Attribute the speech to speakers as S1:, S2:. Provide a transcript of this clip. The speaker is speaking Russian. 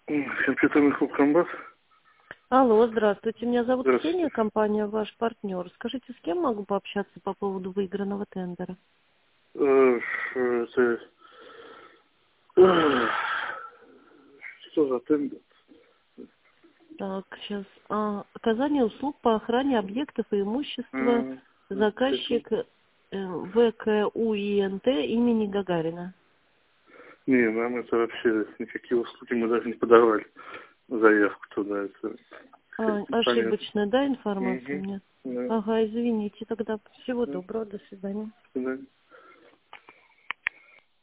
S1: Компьютерный клуб «Комбат».
S2: Алло, здравствуйте. Меня зовут
S1: Здравствуйте.
S2: Ксения, компания «Ваш партнер». Скажите, с кем могу пообщаться по поводу выигранного тендера?
S1: Это... э, Что за тендер?
S2: Так, сейчас. Оказание услуг по охране объектов и имущества.
S1: Секунду.
S2: Заказчик ВКУИНТ имени Гагарина.
S1: Не, нам это вообще никакие услуги мы даже не подавали заявку туда. Это какая-то непонятно.
S2: Ошибочная, да, информация у
S1: Угу.
S2: меня?
S1: Да.
S2: Ага, извините, тогда всего
S1: Да.
S2: доброго, до свидания.
S1: Да.